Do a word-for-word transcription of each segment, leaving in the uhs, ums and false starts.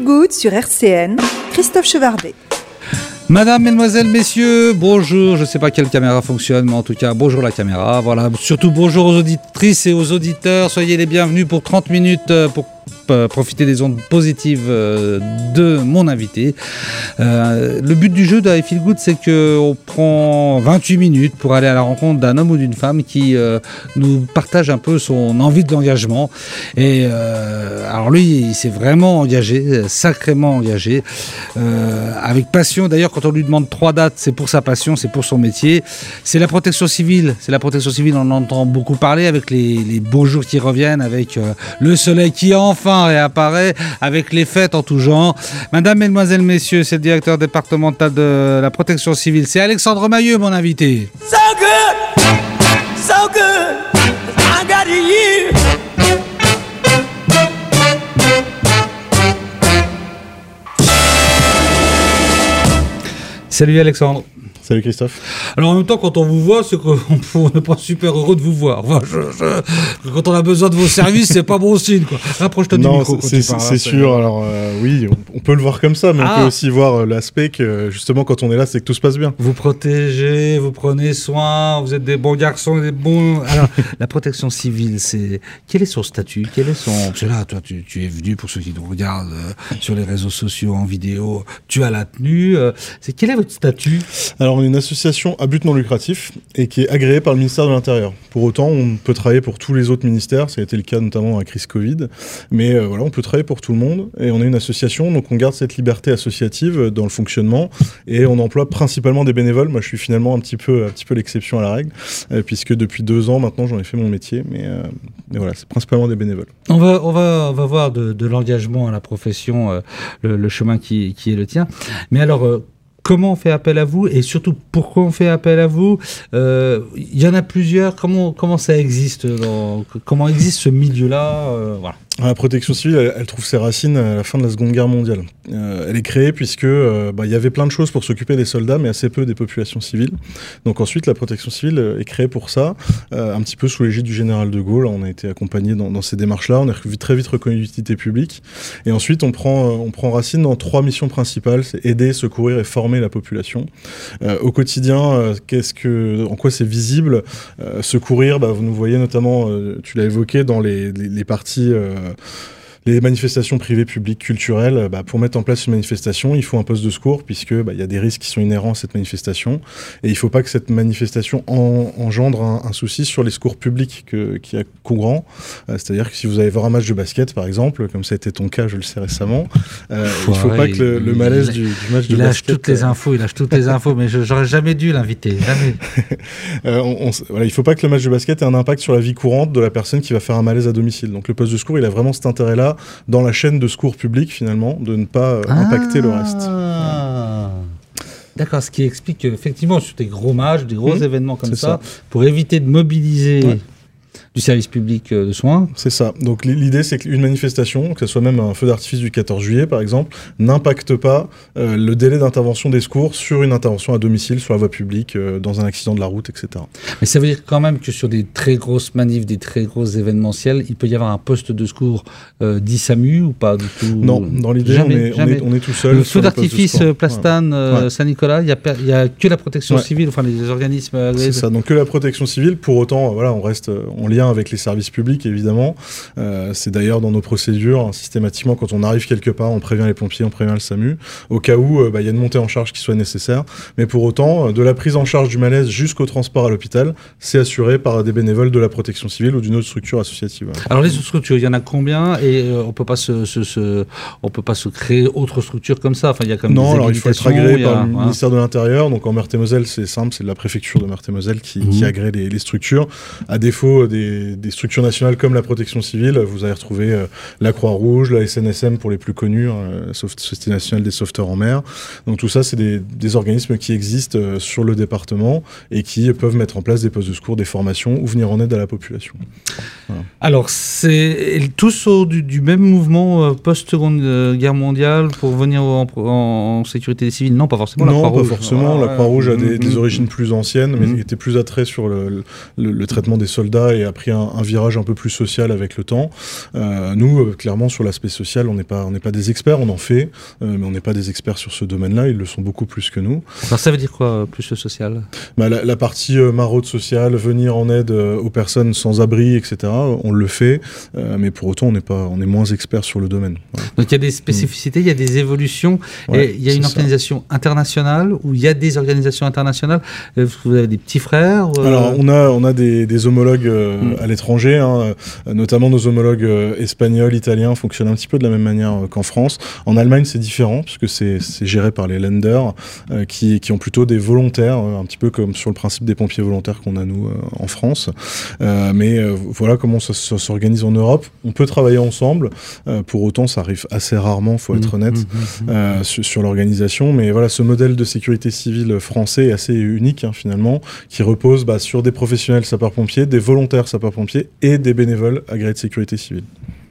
Feel Good sur R C N, Christophe Chevardet. Madame, mesdemoiselles, messieurs, bonjour. Je ne sais pas quelle caméra fonctionne, mais en tout cas, bonjour la caméra. Voilà, surtout bonjour aux auditrices et aux auditeurs. Soyez les bienvenus pour trente minutes pour profiter des ondes positives de mon invité. Euh, le but du jeu de I Feel Good, c'est qu'on prend vingt-huit minutes pour aller à la rencontre d'un homme ou d'une femme qui euh, nous partage un peu son envie de l'engagement. Et euh, alors lui, il s'est vraiment engagé, sacrément engagé, euh, avec passion. D'ailleurs, quand on lui demande trois dates, c'est pour sa passion, c'est pour son métier. C'est la protection civile. C'est la protection civile, on en entend beaucoup parler, avec les, les beaux jours qui reviennent, avec euh, le soleil qui enfin réapparaît, avec les fêtes en tout genre. Madame, mesdemoiselles, messieurs, c'est le directeur départemental de la protection civile. C'est Alexandre Mailleux, mon invité. So good, so good, I got you. Salut Alexandre. Salut Christophe. Alors en même temps, quand on vous voit, c'est qu'on n'est pas super heureux de vous voir. Enfin, je, je, quand on a besoin de vos services, c'est pas bon signe, quoi. Rapproche-toi du micro. Non, c'est, c'est, c'est sûr. Alors euh, oui, on, on peut le voir comme ça, mais ah. on peut aussi voir l'aspect que justement, quand on est là, c'est que tout se passe bien. Vous protégez, vous prenez soin, vous êtes des bons garçons, des bons. Alors, la protection civile, c'est quel est son statut? Quel est son? Parce que là, toi, tu, tu es venu pour ceux qui nous regardent euh, sur les réseaux sociaux, en vidéo. Tu as la tenue. Euh, c'est quel est votre statut? Alors, on est une association à but non lucratif et qui est agréée par le ministère de l'Intérieur. Pour autant, on peut travailler pour tous les autres ministères, ça a été le cas notamment à la crise Covid, mais euh, voilà, on peut travailler pour tout le monde et on est une association, donc on garde cette liberté associative dans le fonctionnement et on emploie principalement des bénévoles. Moi, je suis finalement un petit peu, un petit peu l'exception à la règle, euh, puisque depuis deux ans maintenant, j'en ai fait mon métier, mais, euh, mais voilà, c'est principalement des bénévoles. On va, on va, on va voir de, de l'engagement à la profession, euh, le, le chemin qui, qui est le tien. Mais alors, euh, comment on fait appel à vous et surtout pourquoi on fait appel à vous? Il euh, y en a plusieurs. Comment, comment ça existe dans, comment existe ce milieu-là euh, voilà. La protection civile, elle, elle trouve ses racines à la fin de la Seconde Guerre mondiale. Euh, elle est créée puisque euh, bah, y avait plein de choses pour s'occuper des soldats, mais assez peu des populations civiles. Donc ensuite, la protection civile est créée pour ça, euh, un petit peu sous l'égide du général de Gaulle. On a été accompagné dans, dans ces démarches-là. On est très vite reconnu d'utilité publique. Et ensuite, on prend, euh, on prend racine dans trois missions principales: c'est aider, secourir et former la population. Euh, au quotidien, euh, qu'est-ce que, en quoi c'est visible? euh, Secourir, bah, vous nous voyez notamment, euh, tu l'as évoqué, dans les, les, les parties... Euh, les manifestations privées, publiques, culturelles. Bah, pour mettre en place une manifestation, il faut un poste de secours puisque bah, y a des risques qui sont inhérents à cette manifestation et il ne faut pas que cette manifestation en, engendre un, un souci sur les secours publics que, qui est courant. Euh, c'est-à-dire que si vous allez voir un match de basket, par exemple, comme ça a été ton cas, je le sais récemment, euh, il ne faut pas que le, le malaise il, du, du match de basket... Il lâche toutes les infos, il lâche toutes les infos, mais je, j'aurais jamais dû l'inviter, jamais. euh, on, on, voilà, il ne faut pas que le match de basket ait un impact sur la vie courante de la personne qui va faire un malaise à domicile. Donc le poste de secours, il a vraiment cet intérêt-là dans la chaîne de secours public, finalement, de ne pas euh, impacter ah, le reste. Voilà. D'accord, ce qui explique qu'effectivement, sur des gros matchs, des gros mmh, événements comme ça, ça, pour éviter de mobiliser... Ouais. Du service public de soins. C'est ça. Donc l'idée, c'est qu'une manifestation, que ce soit même un feu d'artifice du quatorze juillet, par exemple, n'impacte pas euh, le délai d'intervention des secours sur une intervention à domicile, sur la voie publique, euh, dans un accident de la route, et cetera. Mais ça veut dire quand même que sur des très grosses manifs, des très grosses événementiels, il peut y avoir un poste de secours euh, dit SAMU ou pas du tout? Non, dans l'idée, jamais, on, est, on, est, on est tout seul. Le feu d'artifice de Plastane, ouais. euh, ouais. Saint-Nicolas, il n'y a, a que la protection ouais. civile, enfin les organismes... Euh, c'est ça, donc que la protection civile. Pour autant, euh, voilà, on reste en lien avec les services publics, évidemment. Euh, c'est d'ailleurs dans nos procédures, hein, systématiquement, quand on arrive quelque part, on prévient les pompiers, on prévient le SAMU, au cas où il euh, bah, y a une montée en charge qui soit nécessaire. Mais pour autant, euh, de la prise en charge du malaise jusqu'au transport à l'hôpital, c'est assuré par des bénévoles de la protection civile ou d'une autre structure associative. Ouais. Alors les autres structures, il y en a combien? Et euh, on peut pas se, se, se, on peut pas se créer autre structure comme ça? Enfin, il y a quand même non, des alors il faut être agréé a, par le ouais. ministère de l'Intérieur. Donc en Meurthe-et-Moselle, c'est simple, c'est la préfecture de Meurthe-et-Moselle qui, mmh. qui agrée les, les structures. À défaut des, des structures nationales comme la protection civile, vous allez retrouver euh, la Croix-Rouge, la S N S M pour les plus connus, hein, la Société nationale des sauveteurs en mer. Donc tout ça, c'est des, des organismes qui existent euh, sur le département et qui peuvent mettre en place des postes de secours, des formations ou venir en aide à la population. Voilà. Alors, c'est tous au, du, du même mouvement euh, post-seconde euh, guerre mondiale pour venir en, en, en sécurité des civils? Non, pas forcément. Non, la Croix-Rouge. pas forcément. Ah, la Croix-Rouge a des, mmh, des mmh, origines plus anciennes, mais mmh. était plus attrait sur le, le, le traitement des soldats et après pris un, un virage un peu plus social avec le temps. Euh, nous, euh, clairement, sur l'aspect social, on n'est pas, on n'est pas des experts, on en fait, euh, mais on n'est pas des experts sur ce domaine-là, ils le sont beaucoup plus que nous. Alors ça veut dire quoi, plus le social ? Bah, la, la partie euh, maraude sociale, venir en aide euh, aux personnes sans abri, et cetera, on le fait, euh, mais pour autant, on est, pas, on est moins experts sur le domaine. Ouais. Donc il y a des spécificités, il y a des évolutions, Ouais, et il y a une organisation ça. internationale, où il y a des organisations internationales, vous avez des petits frères euh... Alors, on a, on a des, des homologues euh, mmh. à l'étranger, hein, notamment nos homologues euh, espagnols, italiens, fonctionnent un petit peu de la même manière euh, qu'en France. En Allemagne, c'est différent, puisque c'est, c'est géré par les Länder, euh, qui, qui ont plutôt des volontaires, euh, un petit peu comme sur le principe des pompiers volontaires qu'on a, nous, euh, en France. Euh, mais euh, voilà comment ça, ça s'organise en Europe. On peut travailler ensemble, euh, pour autant, ça arrive assez rarement, il faut être honnête, mmh, mmh, mmh. Euh, sur, sur l'organisation. Mais voilà, ce modèle de sécurité civile français est assez unique, hein, finalement, qui repose bah, sur des professionnels sapeurs-pompiers, des volontaires sapeurs-pompiers et des bénévoles agréés de sécurité civile.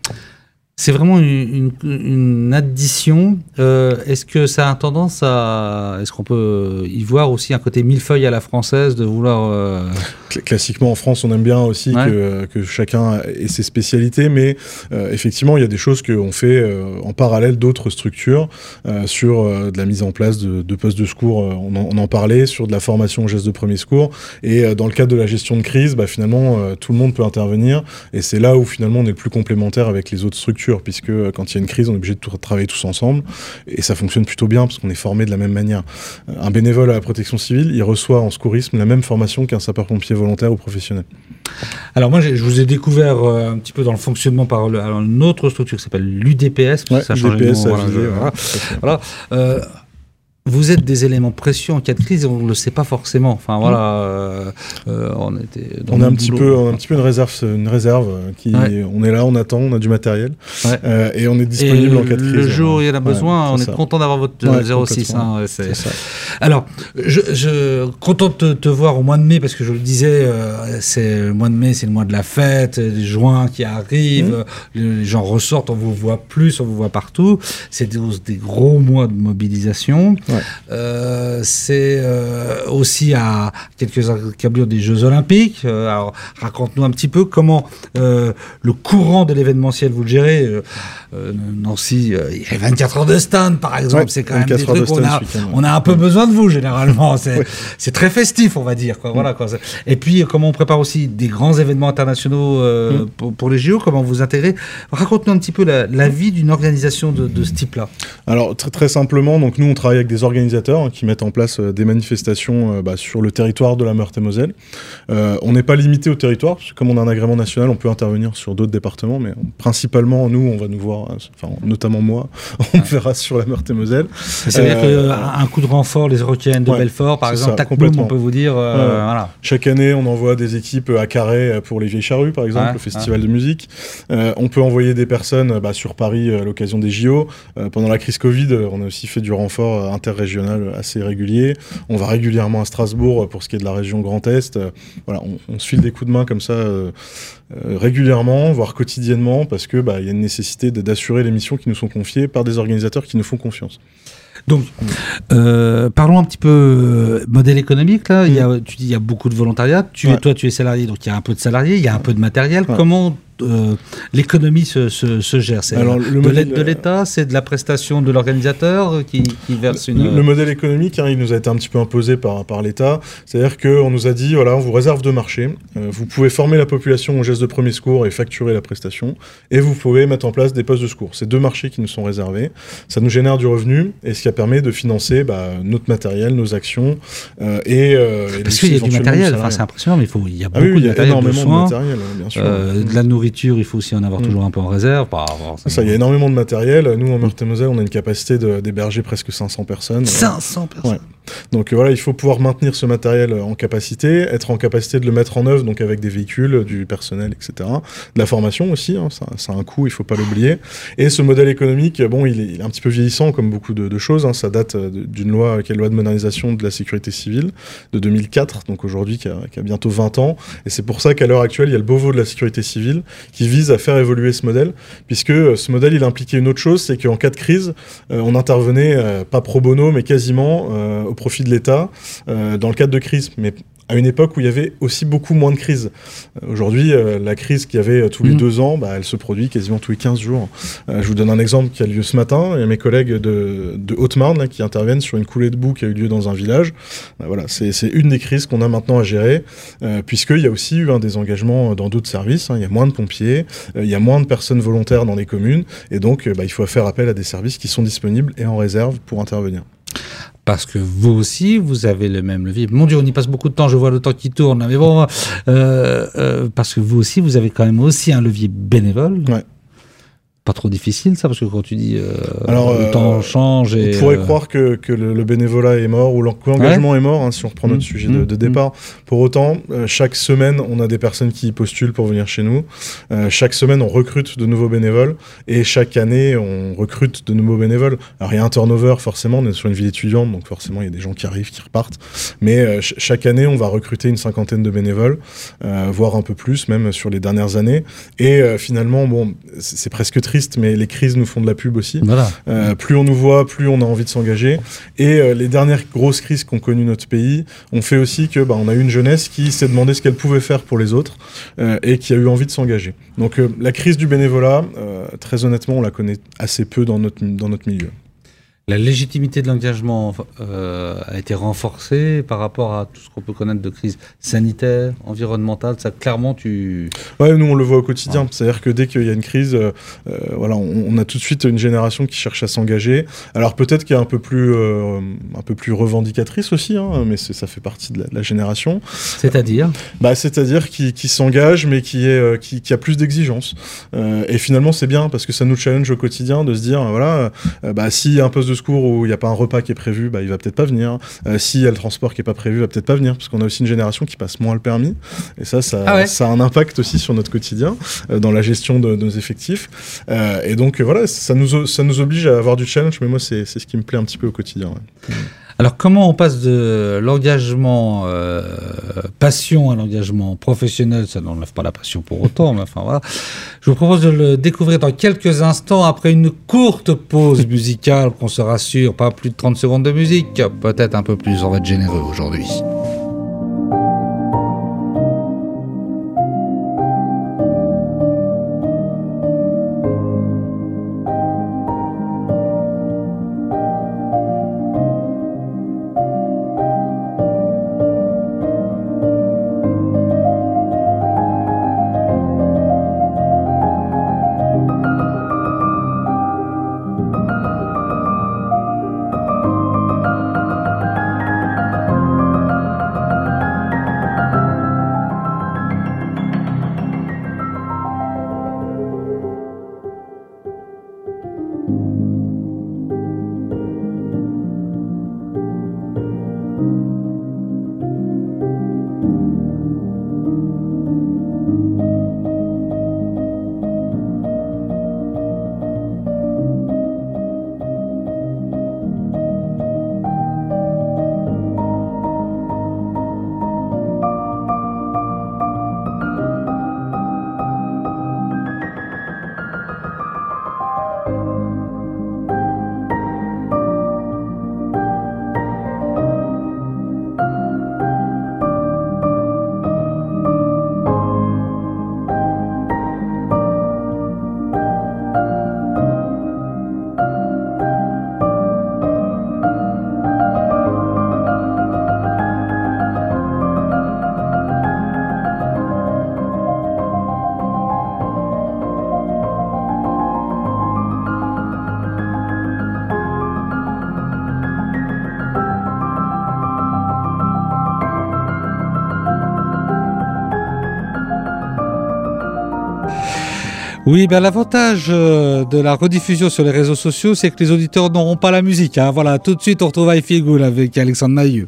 C'est vraiment une, une, une addition. Euh, est-ce que ça a tendance à... Est-ce qu'on peut y voir aussi un côté millefeuille à la française de vouloir... Euh... Classiquement, en France, on aime bien aussi ouais. que, que chacun ait ses spécialités, mais euh, effectivement, il y a des choses qu'on fait euh, en parallèle d'autres structures euh, sur euh, de la mise en place de, de postes de secours, euh, on, en, on en parlait, sur de la formation aux gestes de premier secours, et euh, dans le cadre de la gestion de crise, bah, finalement, euh, tout le monde peut intervenir, et c'est là où finalement on est le plus complémentaire avec les autres structures, puisque euh, quand il y a une crise, on est obligé de tout, travailler tous ensemble, et ça fonctionne plutôt bien, parce qu'on est formé de la même manière. Euh, un bénévole à la protection civile, il reçoit en secourisme la même formation qu'un sapeur-pompier volontaire ou professionnel. Alors moi, je vous ai découvert euh, un petit peu dans le fonctionnement par le, alors, une autre structure qui s'appelle l'U D P S. Ouais, ça l'U D P S, ça voilà, je, voilà. voilà. Euh, vous êtes des éléments précieux en cas de crise, on ne le sait pas forcément. Enfin voilà, euh, euh, on était. Dans on a un petit peu, on a un petit peu une réserve, une réserve qui, ouais. on est là, on attend, on a du matériel, ouais. euh, et on est disponible et en cas de crise. Le jour où il y en a besoin, ouais, on est ça. content d'avoir votre ouais, zéro six. Hein, c'est... C'est Alors, je, je content de te, te voir au mois de mai parce que je le disais, euh, c'est le mois de mai, c'est le mois de la fête, les juin qui arrivent, mmh. les gens ressortent, on vous voit plus, on vous voit partout. C'est des, des gros mois de mobilisation. Ouais. Euh, c'est euh, aussi à quelques encablures des Jeux Olympiques. Euh, alors, raconte-nous un petit peu comment euh, le courant de l'événementiel vous le gérez. Euh, euh, Nancy, euh, il y a vingt-quatre heures de stand, par exemple. Ouais, c'est quand même des trucs où on a, on a un peu besoin de vous, généralement. C'est, ouais. c'est très festif, on va dire. Quoi. Voilà, quoi. Et puis, comment on prépare aussi des grands événements internationaux euh, mmh. pour, pour les J O, comment vous intégrez. Raconte-nous un petit peu la, la vie d'une organisation de, de ce type-là. Alors, très, très simplement, donc, nous, on travaille avec des organisateurs hein, qui mettent en place euh, des manifestations euh, bah, sur le territoire de la Meurthe-et-Moselle. Euh, on n'est pas limité au territoire, parce que comme on a un agrément national, on peut intervenir sur d'autres départements, mais principalement, nous, on va nous voir, enfin, notamment moi, on me verra sur la Meurthe-et-Moselle. Ça veut dire euh, qu'un coup de renfort, les Européennes de ouais, Belfort, par exemple, tac, boum, on peut vous dire... Euh, ouais. voilà. Chaque année, on envoie des équipes à Carhaix pour les Vieilles Charrues, par exemple, ouais, le festival ouais. de musique. Euh, on peut envoyer des personnes bah, sur Paris à l'occasion des J O. Euh, pendant la crise Covid, on a aussi fait du renfort interrégional assez régulier. On va régulièrement à Strasbourg pour ce qui est de la région Grand Est. Euh, voilà, on, on se file des coups de main comme ça euh, euh, régulièrement, voire quotidiennement, parce que bah, y a une nécessité de, d'assurer les missions qui nous sont confiées par des organisateurs qui nous font confiance. Donc, euh, parlons un petit peu euh, modèle économique. Là, mmh. il y a, tu dis il y a beaucoup de volontariat. Tu ouais. es, toi, tu es salarié, donc il y a un peu de salariés, il y a un peu de matériel. Ouais. Comment euh, l'économie se, se, se gère? C'est Alors, le de modèle, l'aide de l'État, c'est de la prestation de l'organisateur qui, qui verse une... Le, le modèle économique, hein, il nous a été un petit peu imposé par, par l'État. C'est-à-dire qu'on nous a dit, voilà, on vous réserve deux marchés. Euh, vous pouvez former la population aux gestes de premier secours et facturer la prestation. Et vous pouvez mettre en place des postes de secours. C'est deux marchés qui nous sont réservés. Ça nous génère du revenu et ce qui permet de financer bah, notre matériel, nos actions euh, et, euh, et parce qu'il y a du matériel, enfin, c'est impressionnant, mais il, faut, il y a beaucoup ah oui, de, il y a matériel énormément de soins, de matériel, bien sûr. Euh, de la nourriture, il faut aussi en avoir mmh. toujours un peu en réserve. Par rapport à ça, il y a énormément de matériel. Nous, en Meurthe-et-Moselle, on a une capacité de, d'héberger presque cinq cents personnes. cinq cents personnes. Ouais. Donc voilà, il faut pouvoir maintenir ce matériel en capacité, être en capacité de le mettre en œuvre, donc avec des véhicules, du personnel, et cetera. De la formation aussi, hein, ça, ça a un coût, il ne faut pas l'oublier. Et ce modèle économique, bon, il est, il est un petit peu vieillissant, comme beaucoup de, de choses. Hein. Ça date d'une loi, qui est la loi de modernisation de la sécurité civile, de deux mille quatre, donc aujourd'hui, qui a, qui a bientôt vingt ans. Et c'est pour ça qu'à l'heure actuelle, il y a le Beauvau de la sécurité civile, qui vise à faire évoluer ce modèle, puisque ce modèle, il impliquait une autre chose, c'est qu'en cas de crise, euh, on intervenait, euh, pas pro bono, mais quasiment euh, au profit de l'État, euh, dans le cadre de crise. Mais à une époque où il y avait aussi beaucoup moins de crises. Euh, aujourd'hui, euh, la crise qu'il y avait euh, tous les mmh. deux ans, bah, elle se produit quasiment tous les quinze jours. Euh, je vous donne un exemple qui a lieu ce matin. Il y a mes collègues de, de Haute-Marne là, qui interviennent sur une coulée de boue qui a eu lieu dans un village. Bah, voilà, c'est, c'est une des crises qu'on a maintenant à gérer, euh, puisqu'il y a aussi eu un désengagement dans d'autres services. Hein. Il y a moins de pompiers, euh, il y a moins de personnes volontaires dans les communes, et donc euh, bah, il faut faire appel à des services qui sont disponibles et en réserve pour intervenir. Parce que vous aussi, vous avez le même levier. Mon Dieu, on y passe beaucoup de temps, je vois le temps qui tourne. Mais bon, euh, euh, parce que vous aussi, vous avez quand même aussi un levier bénévole. Ouais. Pas trop difficile ça, parce que quand tu dis euh, Alors, le euh, temps change et... On pourrait euh... croire que, que le, le bénévolat est mort ou l'engagement ouais. est mort, hein, si on reprend notre mmh, sujet de, de départ. Mmh. Pour autant, euh, chaque semaine, on a des personnes qui postulent pour venir chez nous. Euh, chaque semaine, on recrute de nouveaux bénévoles et chaque année, on recrute de nouveaux bénévoles. Alors, il y a un turnover, forcément, on est sur une ville étudiante, donc forcément, il y a des gens qui arrivent, qui repartent. Mais euh, ch- chaque année, on va recruter une cinquantaine de bénévoles, euh, voire un peu plus, même sur les dernières années. Et euh, finalement, bon, c'est, c'est presque triste, mais les crises nous font de la pub aussi. Voilà. Euh, plus on nous voit, plus on a envie de s'engager. Et euh, les dernières grosses crises qu'ont connues notre pays ont fait aussi que bah, on a eu une jeunesse qui s'est demandé ce qu'elle pouvait faire pour les autres euh, et qui a eu envie de s'engager. Donc euh, la crise du bénévolat, euh, très honnêtement, on la connaît assez peu dans notre, dans notre milieu. La légitimité de l'engagement euh, a été renforcée par rapport à tout ce qu'on peut connaître de crise sanitaire, environnementale. Ça, clairement, tu... Ouais, nous, on le voit au quotidien. Ouais. C'est-à-dire que dès qu'il y a une crise, euh, voilà, on, on a tout de suite une génération qui cherche à s'engager. Alors peut-être qu'il y a un peu plus, euh, un peu plus revendicatrice aussi, hein, mais c'est, ça fait partie de la, de la génération. C'est-à-dire bah, C'est-à-dire qui, qui s'engage, mais qui, est, euh, qui, qui a plus d'exigences. Euh, et finalement, c'est bien, parce que ça nous challenge au quotidien de se dire, euh, voilà, euh, bah, s'il y a un poste de secours où il n'y a pas un repas qui est prévu, bah, il va peut-être pas venir. Euh, S'il y a le transport qui n'est pas prévu, il va peut-être pas venir, parce qu'on a aussi une génération qui passe moins le permis. Et ça, ça, ah ouais. ça a un impact aussi sur notre quotidien, euh, dans la gestion de, de nos effectifs. Euh, et donc, euh, voilà, ça nous, ça nous oblige à avoir du challenge, mais moi, c'est, c'est ce qui me plaît un petit peu au quotidien. Ouais. Alors, comment on passe de l'engagement euh, passion à l'engagement professionnel? Ça n'enlève pas la passion pour autant, mais enfin voilà. Je vous propose de le découvrir dans quelques instants, après une courte pause musicale, qu'on se rassure, pas plus de trente secondes de musique, peut-être un peu plus, on va être généreux aujourd'hui. Oui, ben l'avantage euh, de la rediffusion sur les réseaux sociaux, c'est que les auditeurs n'auront pas la musique. Hein. Voilà, tout de suite, on retrouve I Feel Good avec Alexandre Mailleux.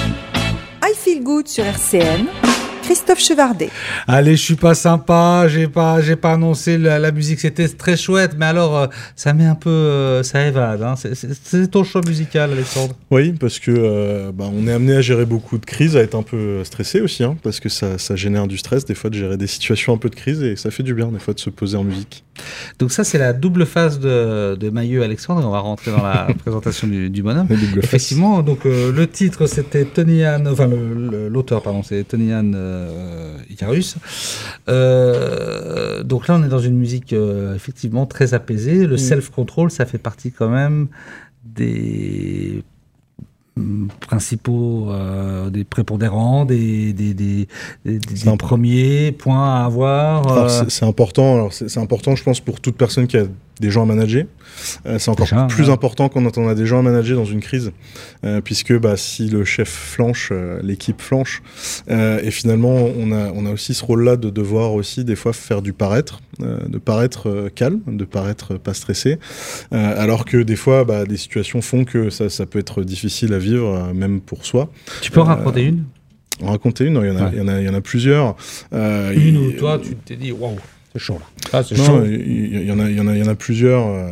I Feel Good sur R C N, Christophe Chevardet. Allez, je suis pas sympa, j'ai pas, j'ai pas annoncé la, la musique, c'était très chouette, mais alors euh, ça met un peu, euh, ça évade. Hein. C'est, c'est, c'est ton choix musical, Alexandre. Oui, parce que euh, bah, on est amené à gérer beaucoup de crises, à être un peu stressé aussi, hein, parce que ça, ça génère du stress des fois de gérer des situations un peu de crise et ça fait du bien des fois de se poser en musique. Donc ça, c'est la double face de, de Mahieu Alexandre. On va rentrer dans la présentation du, du bonhomme. Effectivement, donc euh, le titre, c'était Tony Ann, enfin le, le, l'auteur, pardon, c'est Tony Ann euh, Icarus. Euh, donc là, on est dans une musique euh, effectivement très apaisée. Le mmh. self-control, ça fait partie quand même des principaux, euh, des prépondérants, des, des, des, des, des premiers points à avoir. Alors, c'est, c'est important. Alors c'est, c'est important, je pense, pour toute personne qui a des gens à manager. Euh, c'est encore Déjà, plus ouais. important quand on a des gens à manager dans une crise, euh, puisque bah, si le chef flanche, euh, l'équipe flanche, euh, et finalement on a, on a aussi ce rôle-là de devoir aussi des fois faire du paraître, euh, de paraître euh, calme, de paraître pas stressé, euh, alors que des fois bah, des situations font que ça, ça peut être difficile à vivre, euh, même pour soi. Tu peux en euh, raconter une En raconter une, il y en a, ouais. il y en a, il y en a plusieurs. Euh, une où toi tu t'es dit waouh. C'est chaud là. Ah, c'est non, chaud. Il y, y en a, il y en a, il y en a plusieurs euh,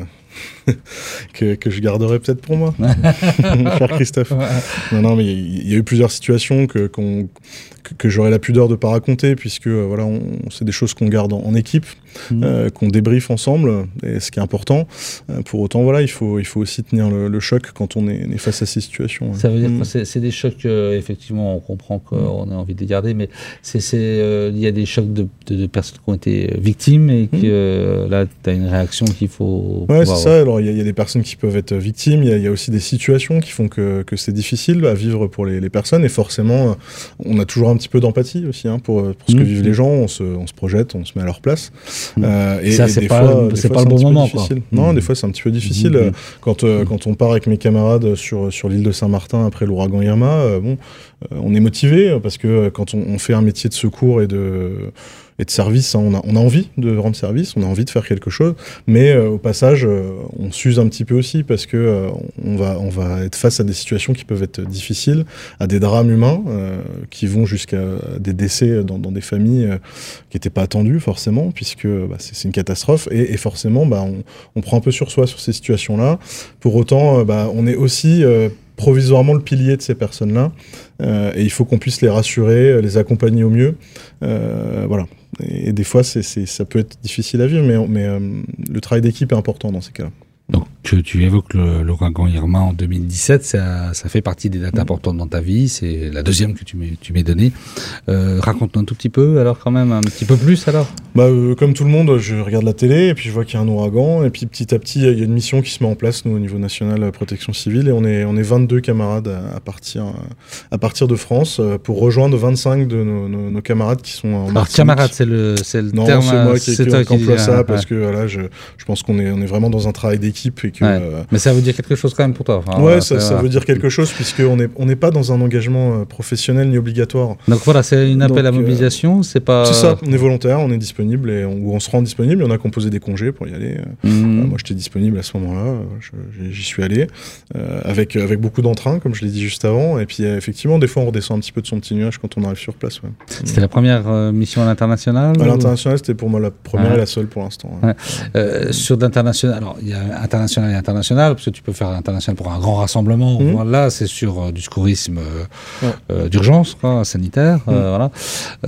que, que je garderai peut-être pour moi, cher Christophe. Ouais. Non, non, mais il y, y a eu plusieurs situations que, qu'on, que, que j'aurais la pudeur de pas raconter, puisque euh, voilà, on, c'est des choses qu'on garde en, en équipe, mmh. euh, qu'on débriefe ensemble, et ce qui est important. Euh, pour autant, voilà, il faut, il faut aussi tenir le, le choc quand on est, est face à ces situations. Ça veut dire mmh. que c'est, c'est des chocs. Euh, effectivement, on comprend qu'on mmh. a envie de les garder, mais c'est, c'est, euh, il y a des chocs de, de, de personnes qui ont été victimes et que mmh. euh, là, tu as une réaction qu'il faut. Ouais, c'est ça. Alors, il y, y a des personnes qui peuvent être victimes. Il y, y a aussi des situations qui font que, que c'est difficile à vivre pour les, les personnes. Et forcément, on a toujours un petit peu d'empathie aussi hein, pour, pour ce mmh. que vivent les gens. On se, on se projette, on se met à leur place. Mmh. Euh, et, ça, et c'est des pas, fois, c'est des pas fois, le bon moment. Quoi. Non, mmh. des fois, c'est un petit peu difficile. Mmh. Quand, euh, mmh. quand on part avec mes camarades sur, sur l'île de Saint-Martin après l'ouragan Irma, euh, bon, euh, on est motivé parce que quand on, on fait un métier de secours et de... et de service, hein, on, a, on a envie de rendre service, on a envie de faire quelque chose, mais euh, au passage, euh, on s'use un petit peu aussi parce que euh, on, va, on va être face à des situations qui peuvent être difficiles, à des drames humains euh, qui vont jusqu'à des décès dans, dans des familles euh, qui n'étaient pas attendues forcément, puisque bah, c'est, c'est une catastrophe, et, et forcément, bah, on, on prend un peu sur soi sur ces situations-là. Pour autant, euh, bah, on est aussi... Euh, provisoirement le pilier de ces personnes-là, euh, et il faut qu'on puisse les rassurer, les accompagner au mieux, euh, voilà. Et, et des fois, c'est, c'est, ça peut être difficile à vivre, mais, mais euh, le travail d'équipe est important dans ces cas-là. Donc, tu, tu évoques le, l'ouragan Irma en deux mille dix-sept, ça, ça fait partie des dates mmh. importantes dans ta vie, c'est la deuxième que tu m'es, tu m'es donnée. Euh, raconte-nous un tout petit peu, alors quand même, un petit peu plus alors. Bah, euh, comme tout le monde, je regarde la télé, et puis je vois qu'il y a un ouragan, et puis petit à petit, il y a une mission qui se met en place, nous, au niveau national, la protection civile, et on est, on est vingt-deux camarades à, à, partir, à partir de France, pour rejoindre vingt-cinq de nos, nos, nos camarades qui sont en Martinique. Alors, camarades, c'est le, c'est le non, terme... Non, c'est moi qui, qui, qui emploie ça, ouais. parce que voilà, je, je pense qu'on est, on est vraiment dans un travail d'équipe. Et que, ouais. euh... Mais ça veut dire quelque chose quand même pour toi. Enfin, ouais, voilà, ça, ça veut dire quelque chose puisqu'on n'est on n'est pas dans un engagement euh, professionnel ni obligatoire. Donc voilà, c'est une appel Donc, à mobilisation, euh, c'est pas... C'est ça, on est volontaire, on est disponible, et on, ou on se rend disponible, il y en a qui ont posé des congés pour y aller. Mmh. Euh, moi j'étais disponible à ce moment-là, je, j'y suis allé, euh, avec, avec beaucoup d'entrain, comme je l'ai dit juste avant, et puis euh, effectivement, des fois on redescend un petit peu de son petit nuage quand on arrive sur place. Ouais. C'était mmh. la première euh, mission à l'international À ou... l'international, c'était pour moi la première ouais. et la seule pour l'instant. Ouais. Ouais. Euh, sur d'international, alors il y a international et international, parce que tu peux faire international pour un grand rassemblement. Mmh. Voilà, c'est sur euh, du secourisme euh, ouais. euh, d'urgence, quoi, sanitaire. Mmh. Euh, voilà.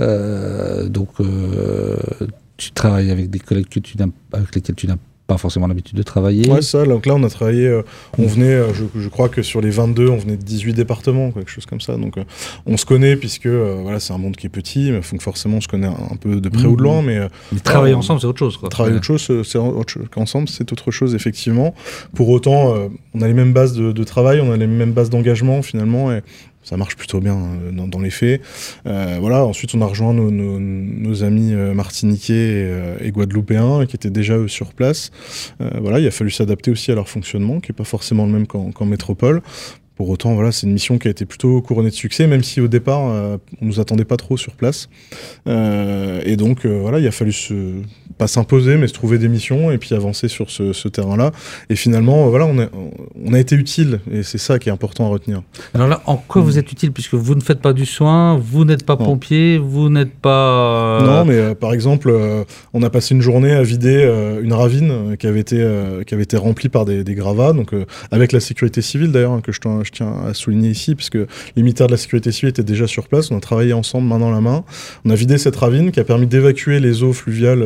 Euh, donc, euh, tu travailles avec des collègues que tu avec lesquels tu n'as pas forcément l'habitude de travailler. Ouais, ça. Donc là, on a travaillé. Euh, on venait, euh, je, je crois que sur les vingt-deux, on venait de dix-huit départements, quelque chose comme ça. Donc, euh, on se connaît puisque euh, voilà, c'est un monde qui est petit, mais donc forcément, on se connaît un, un peu de près mmh. ou de loin. Mais, euh, mais travailler euh, ensemble, c'est autre chose. Quoi. Travailler ouais. autre chose, c'est autre chose. Qu'ensemble, c'est autre chose, effectivement. Pour autant, euh, on a les mêmes bases de, de travail, on a les mêmes bases d'engagement finalement, et ça marche plutôt bien euh, dans, dans les faits. Euh, voilà. Ensuite, on a rejoint nos, nos, nos amis euh, martiniquais et, euh, et guadeloupéens qui étaient déjà eux sur place. Euh, voilà, il a fallu s'adapter aussi à leur fonctionnement, qui n'est pas forcément le même qu'en, qu'en métropole. Pour autant, voilà, c'est une mission qui a été plutôt couronnée de succès, même si au départ, euh, on nous attendait pas trop sur place. Euh, et donc, euh, voilà, il a fallu se, pas s'imposer, mais se trouver des missions et puis avancer sur ce, ce terrain-là. Et finalement, euh, voilà, on a, on a été utile, et c'est ça qui est important à retenir. Alors là, en quoi mmh. vous êtes utile, puisque vous ne faites pas du soin, vous n'êtes pas non. pompier, vous n'êtes pas... Euh... Non, mais euh, par exemple, euh, on a passé une journée à vider euh, une ravine euh, qui avait été euh, qui avait été remplie par des, des gravats, donc euh, avec la sécurité civile d'ailleurs, hein, que je t'en je tiens à souligner ici, parce que les militaires de la sécurité civile étaient déjà sur place. On a travaillé ensemble, main dans la main. On a vidé cette ravine qui a permis d'évacuer les eaux fluviales euh, bah, qui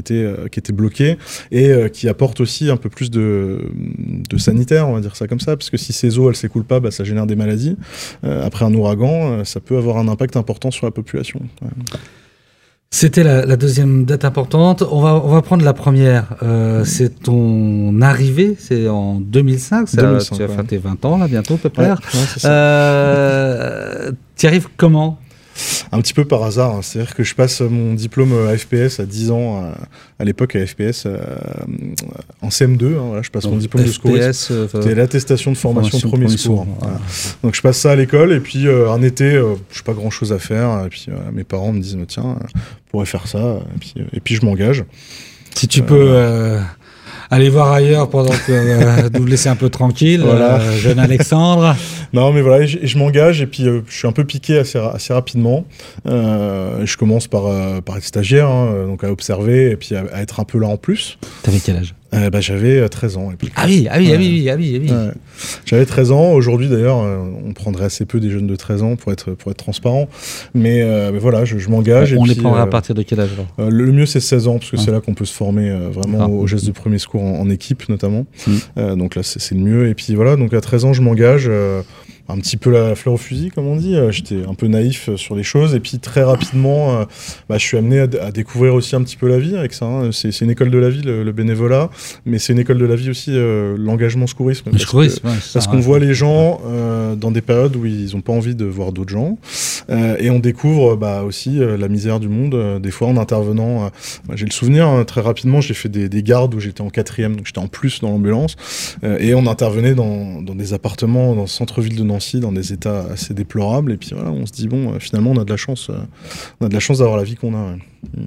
était, euh, qui était bloquée et euh, qui apporte aussi un peu plus de, de sanitaire, on va dire ça comme ça, parce que si ces eaux elles s'écoulent pas, bah, ça génère des maladies. Euh, après un ouragan, euh, ça peut avoir un impact important sur la population. Ouais. C'était la, la deuxième date importante. On va, on va prendre la première. Euh, c'est ton arrivée, c'est en deux mille cinq. Ça, deux mille cinq, tu vas ouais. faire tes vingt ans, là, bientôt, peu Ouais, près. ouais, c'est ça. Euh, tu y arrives comment ? Un petit peu par hasard, hein. C'est-à-dire que je passe mon diplôme à F P S à dix ans, à, à l'époque à F P S, euh, en C M deux, hein, voilà, je passe Donc, mon diplôme F P S, de secourisme. euh, C'était l'attestation de formation, formation premier premier secours. secours, Voilà. voilà. Donc je passe ça à l'école et puis euh, un été, euh, je n'ai pas grand-chose à faire. Et puis euh, mes parents me disent, tiens, euh, on pourrait faire ça. Et puis, euh, et puis je m'engage. Si tu peux euh, aller voir ailleurs pendant que euh, nous laisser un peu tranquille, Voilà. euh, jeune Alexandre. Non, mais voilà, et je, et je m'engage et puis euh, je suis un peu piqué assez, ra- assez rapidement. Euh, je commence par, euh, par être stagiaire, hein, donc à observer et puis à, à être un peu là en plus. T'avais quel âge ? Euh, bah, j'avais treize ans. Et puis, Ah oui, ah oui, Ouais. ah oui, ah oui, ah oui. ouais. J'avais treize ans. Aujourd'hui, d'ailleurs, euh, on prendrait assez peu des jeunes de treize ans pour être, pour être transparent. Mais, euh, mais voilà, je, je m'engage. On et les puis, prendra euh, à partir de quel âge alors ? euh, Le mieux, c'est seize ans, parce que Ah. c'est là qu'on peut se former euh, vraiment D'accord. aux gestes de premier secours en, en équipe, notamment. Mm. Euh, donc là, c'est c'est le mieux. Et puis voilà, donc à treize ans, je m'engage. euh, un petit peu la fleur au fusil, comme on dit. Euh, J'étais un peu naïf euh, sur les choses. Et puis très rapidement, euh, bah, je suis amené à, d- à découvrir aussi un petit peu la vie avec ça. hein. C'est c'est une école de la vie, le, le bénévolat. Mais c'est une école de la vie aussi, euh, l'engagement secourisme. Le parce que- secourisme, ouais, c'est Parce ça, qu'on ouais. voit les gens euh, dans des périodes où ils n'ont pas envie de voir d'autres gens. Euh, et on découvre bah, aussi euh, la misère du monde. Euh, des fois, en intervenant, euh, moi, j'ai le souvenir, hein, très rapidement, j'ai fait des, des gardes où j'étais en quatrième, donc j'étais en plus dans l'ambulance. Euh, et on intervenait dans, dans des appartements dans le centre-ville de Nancy, dans des états assez déplorables. Et puis voilà, on se dit, bon, euh, finalement, on a de la chance, euh, on a de la chance d'avoir la vie qu'on a. Ouais.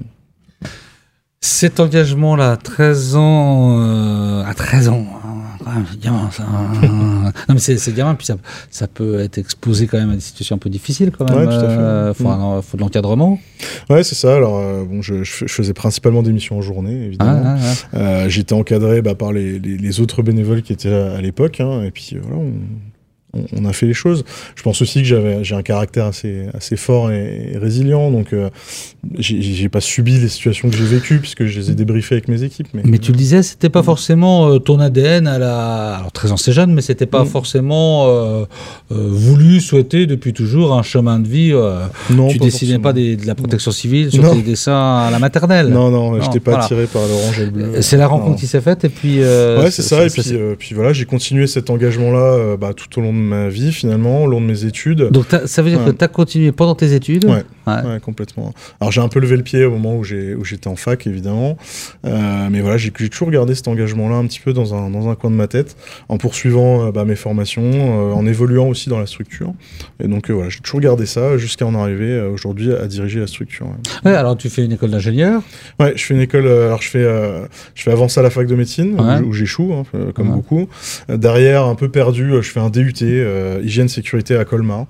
Cet engagement-là, treize ans, euh, à treize ans, hein, quand même, c'est gamin, ça. hein. Non, mais c'est, c'est gamin, puis ça, ça peut être exposé quand même à des situations un peu difficiles, quand même. Ouais, tout à fait. Euh, faut, Mm. un- faut de l'encadrement. Ouais, c'est ça. Alors, euh, bon, je, je fais- je faisais principalement des missions en journée, évidemment. Ah, ah, ah. Euh, j'étais encadré bah, par les, les, les autres bénévoles qui étaient là à l'époque, hein, et puis euh, voilà, on, on, on a fait les choses. Je pense aussi que j'avais, j'ai un caractère assez, assez fort et, et résilient, donc euh, j'ai, j'ai pas subi les situations que j'ai vécues, puisque je les ai débriefées avec mes équipes. Mais, Mais tu le disais, c'était pas forcément euh, ton A D N à la. Alors, treize ans, c'est jeune, mais c'était pas Mm. forcément euh, euh, voulu, souhaité depuis toujours un chemin de vie. euh, non, tu pas dessinais forcément. pas des- de la protection civile sur Non. tes dessins à la maternelle. Non, non, j'étais pas voilà. attiré par l'orange et le bleu. Euh, C'est la rencontre Non. qui s'est faite, et puis. euh, Ouais, c'est ça. Et puis, c'est- euh, puis voilà, j'ai continué cet engagement-là euh, bah, tout au long de ma vie, finalement, au long de mes études. Donc, t'as- ça veut dire Ouais. que tu as continué pendant tes études. Ouais. Ouais. Ouais, complètement. Alors j'ai un peu levé le pied au moment où j'ai où j'étais en fac, évidemment, euh, mais voilà, j'ai j'ai toujours gardé cet engagement-là un petit peu dans un dans un coin de ma tête, en poursuivant euh, bah, mes formations, euh, en évoluant aussi dans la structure. Et donc euh, voilà, j'ai toujours gardé ça jusqu'à en arriver euh, aujourd'hui à diriger la structure. Ouais. Ouais, alors tu fais une école d'ingénieur. Ouais, je fais une école. euh, alors je fais euh, je fais avant ça la fac de médecine Ouais. où, où j'échoue, hein, euh, comme Ouais. beaucoup. Euh, derrière, un peu perdu, euh, je fais un D U T euh, hygiène sécurité à Colmar.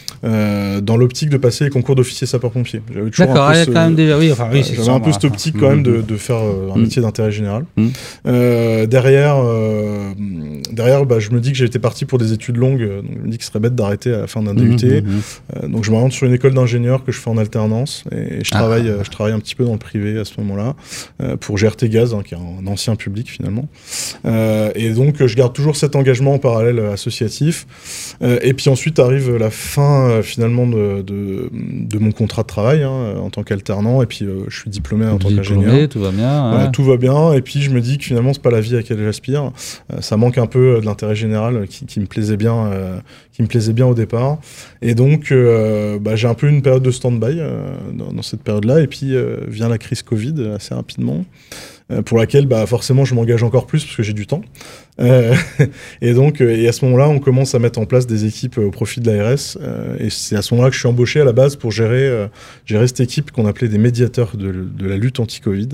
Euh, dans l'optique de passer les concours d'officier sapeur-pompier. J'avais toujours D'accord, un peu il y a ce- quand même des. Oui, enfin, oui, Ouais, c'est j'avais ça, un peu moi. cette optique quand Mhm. même de, de faire euh, un Mhm. métier d'intérêt général. Mhm. Euh, derrière, euh, derrière bah, je me dis que j'étais parti pour des études longues, euh, donc je me dis qu'il serait bête d'arrêter à la fin d'un D U T. Mhm, mhm. Euh, donc je m'oriente sur une école d'ingénieur que je fais en alternance et je Ah. travaille, euh, je travaille un petit peu dans le privé à ce moment-là euh, pour G R T Gaz, hein, qui est un ancien public finalement. Euh, et donc euh, je garde toujours cet engagement en parallèle euh, associatif. Euh, et puis ensuite arrive la fin euh, finalement de, de, de mon contrat de travail hein, en tant qu'alternant et puis euh, je suis diplômé en tant Diplômé, qu'ingénieur. tout va bien. Voilà, ouais. tout va bien et puis je me dis que finalement c'est pas la vie à laquelle j'aspire. Euh, ça manque un peu euh, de l'intérêt général euh, qui, qui me plaisait bien, euh, qui me plaisait bien au départ. Et donc euh, bah, j'ai un peu une période de stand-by euh, dans, dans cette période-là et puis euh, vient la crise Covid euh, assez rapidement. Euh, pour laquelle bah, forcément je m'engage encore plus parce que j'ai du temps. Euh, et donc, euh, et à ce moment-là, on commence à mettre en place des équipes euh, au profit de l'A R S. Euh, et c'est à ce moment-là que je suis embauché à la base pour gérer, euh, gérer cette équipe qu'on appelait des médiateurs de, de la lutte anti-Covid.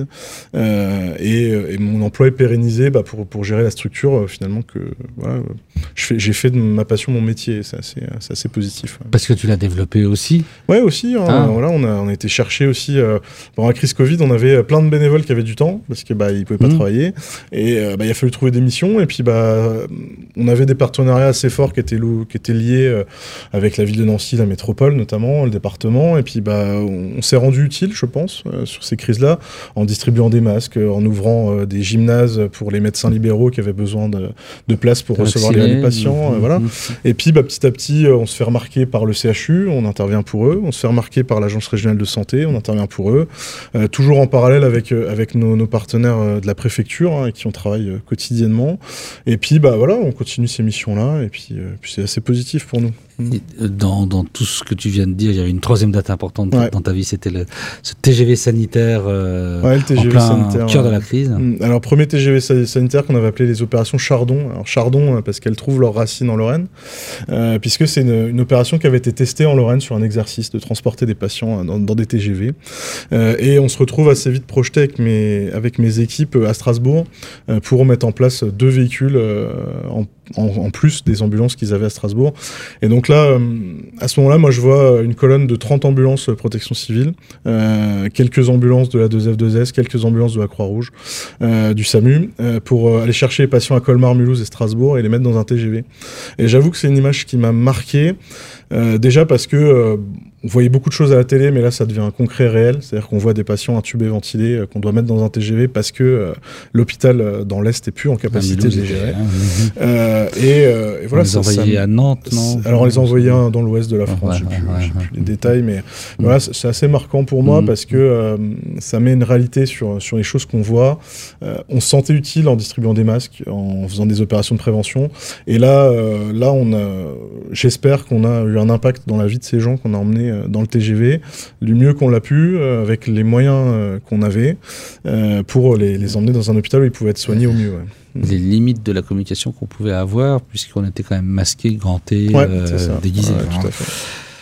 Euh, et, et mon emploi est pérennisé bah, pour, pour gérer la structure, euh, finalement, que voilà, euh, je fais, j'ai fait de ma passion mon métier. C'est assez, c'est assez positif. Ouais. Parce que tu l'as développé aussi. Ouais, aussi. Hein, Ah. voilà, on a, on a été chercher aussi. Euh, pendant la crise Covid, on avait plein de bénévoles qui avaient du temps parce que bah ils pouvaient pas mmh. travailler. Et euh, bah, il a fallu trouver des missions. Et puis bah on avait des partenariats assez forts qui étaient, lo- qui étaient liés euh, avec la ville de Nancy, la métropole notamment, le département. Et puis bah on, on s'est rendu utile, je pense, euh, sur ces crises-là, en distribuant des masques, en ouvrant euh, des gymnases pour les médecins libéraux qui avaient besoin de, de place pour recevoir les, les patients. Mmh. Euh, voilà. Mmh. Et puis bah, petit à petit, euh, on se fait remarquer par le C H U, on intervient pour eux. On se fait remarquer par l'Agence régionale de santé, on intervient pour eux. Euh, toujours en parallèle avec, euh, avec nos, nos partenaires euh, de la préfecture, hein, avec qui on travaille euh, quotidiennement. Et puis bah, voilà, on continue ces missions-là. Et puis, euh, puis c'est assez positif pour nous. Dans, dans tout ce que tu viens de dire, il y avait une troisième date importante ouais. dans ta vie, c'était le, ce T G V sanitaire, euh, ouais, le T G V en plein sanitaire, cœur ouais. de la crise. Alors, premier T G V sanitaire qu'on avait appelé les opérations Chardon. Alors, Chardon, parce qu'elles trouvent leurs racines en Lorraine, euh, puisque c'est une, une opération qui avait été testée en Lorraine sur un exercice de transporter des patients dans, dans des T G V. Euh, et on se retrouve assez vite projeté avec mes, avec mes équipes à Strasbourg euh, pour mettre en place deux véhicules euh, en En, en plus des ambulances qu'ils avaient à Strasbourg. Et donc là, euh, à ce moment-là, moi je vois une colonne de trente ambulances euh, protection civile, euh, quelques ambulances de la deux F deux S, quelques ambulances de la Croix-Rouge, euh, du SAMU, euh, pour euh, aller chercher les patients à Colmar, Mulhouse et Strasbourg et les mettre dans un T G V. Et j'avoue que c'est une image qui m'a marqué, euh, déjà parce que euh, on voyait beaucoup de choses à la télé, mais là, ça devient un concret réel. C'est-à-dire qu'on voit des patients intubés, ventilés, euh, qu'on doit mettre dans un T G V parce que euh, l'hôpital euh, dans l'Est n'est plus en capacité de les gérer. Hein, euh, et, euh, et voilà, on les envoyait à Nantes, non? Alors, on les envoyait un dans l'Ouest de la France. Ouais, je n'ai plus, ouais, ouais, plus les détails, mais mmh. voilà, c'est assez marquant pour moi mmh. parce que euh, ça met une réalité sur, sur les choses qu'on voit. Euh, on se sentait utile en distribuant des masques, en faisant des opérations de prévention. Et là, euh, là on a, j'espère qu'on a eu un impact dans la vie de ces gens qu'on a emmenés dans le T G V, du mieux qu'on l'a pu, euh, avec les moyens euh, qu'on avait, euh, pour les, les emmener dans un hôpital où ils pouvaient être soignés au mieux. Ouais. Les limites de la communication qu'on pouvait avoir, puisqu'on était quand même masqués, gantés, ouais, euh, déguisés. Ouais, tout à fait.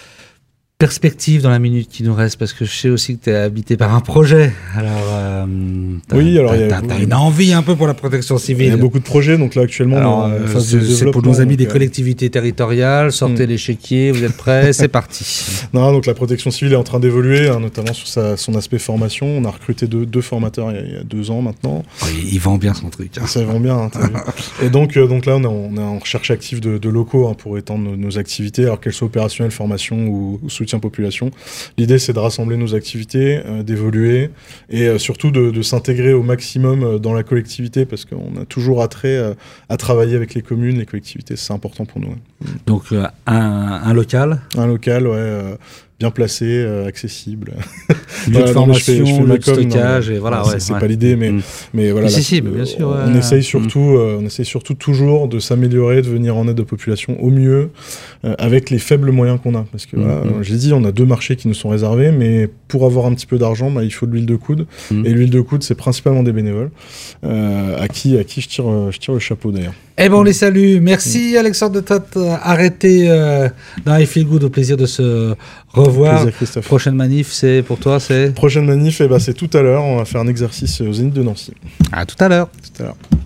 Perspective dans la minute qui nous reste, parce que je sais aussi que tu es habité par un projet. Alors, euh, oui, alors tu as une envie un peu pour la protection civile. Il y a beaucoup de projets, donc là actuellement, alors, on est en phase de développement. C'est pour nos amis des collectivités territoriales. Sortez hmm. l'échiquier, vous êtes prêts, c'est parti. Non, donc la protection civile est en train d'évoluer, hein, notamment sur sa, son aspect formation. On a recruté deux, deux formateurs il y, a, il y a deux ans maintenant. Oui, ils vendent bien son truc. Hein. Ça vend bien. Hein, et donc, euh, donc là, on est, en, on est en recherche active de, de locaux hein, pour étendre nos, nos activités, alors qu'elles soient opérationnelles, formation ou, ou soutien population. L'idée, c'est de rassembler nos activités, euh, d'évoluer et euh, surtout de, de s'intégrer au maximum euh, dans la collectivité parce qu'on a toujours attrait euh, à travailler avec les communes, les collectivités, c'est important pour nous. Ouais. Donc, euh, un, un local Un local, ouais. Euh, bien placé, euh, accessible. Lieu voilà, de formation, je fais, je fais lieu de stockage, non, et voilà. Ouais, ouais, c'est ouais. pas l'idée, mais, mmh. mais voilà. Accessible, bien sûr. On ouais. essaye surtout, mmh. euh, on essaye surtout toujours de s'améliorer, de venir en aide aux populations au mieux, euh, avec les faibles moyens qu'on a. Parce que, mmh. voilà, mmh. j'ai dit, on a deux marchés qui nous sont réservés, mais pour avoir un petit peu d'argent, bah, il faut de l'huile de coude. Mmh. Et l'huile de coude, c'est principalement des bénévoles, euh, à qui, à qui je tire, je tire le chapeau d'ailleurs. Eh ben, on les salue. Merci, mmh. Alexandre, de t'être arrêté euh, dans I Feel Good. Au plaisir de se revoir. Plaisir, prochaine manif, c'est pour toi, c'est Prochaine manif, eh ben, c'est tout à l'heure. On va faire un exercice aux Zénith de Nancy. À tout à l'heure. Tout à l'heure.